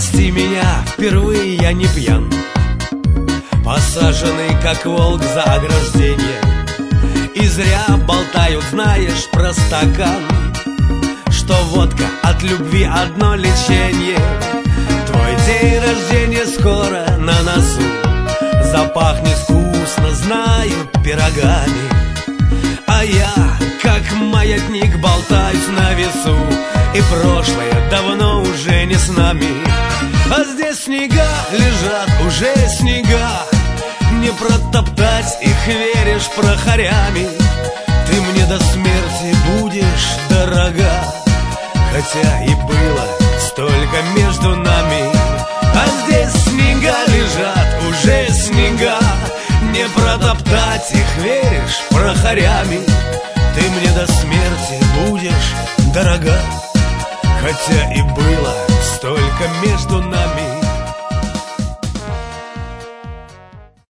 прости меня, впервые я не пьян, посаженный, как волк, за ограждение. И зря болтают, знаешь, про стакан, что водка от любви одно лечение. Твой день рождения скоро на носу, запахнет вкусно, знаю, пирогами. А я, как маятник, болтаюсь на весу, и прошлое давно уже не с нами. А здесь снега лежат, уже снега, не протоптать их, веришь, прохорями. Ты мне до смерти будешь дорога, хотя и было столько между нами. А здесь снега лежат, уже снега, не протоптать их, веришь, прохорями. Ты мне до смерти будешь дорога, хотя и было